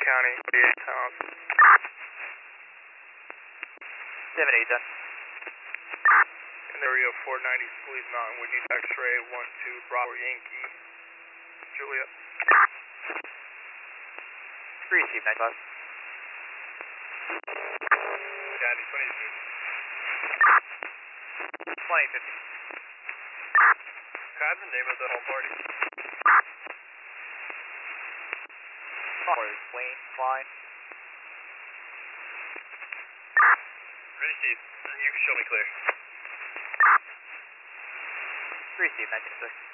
County, 48 Towns. 7-8 done. In the area of 490 Squeeze Mountain, we need X-ray 12 Bravo Yankee, Juliet. Receive 95. County, 2050. 2050. Can I have the name of the home party? Wayne, Klein. Receive. You can show me clear. Receive 19 6.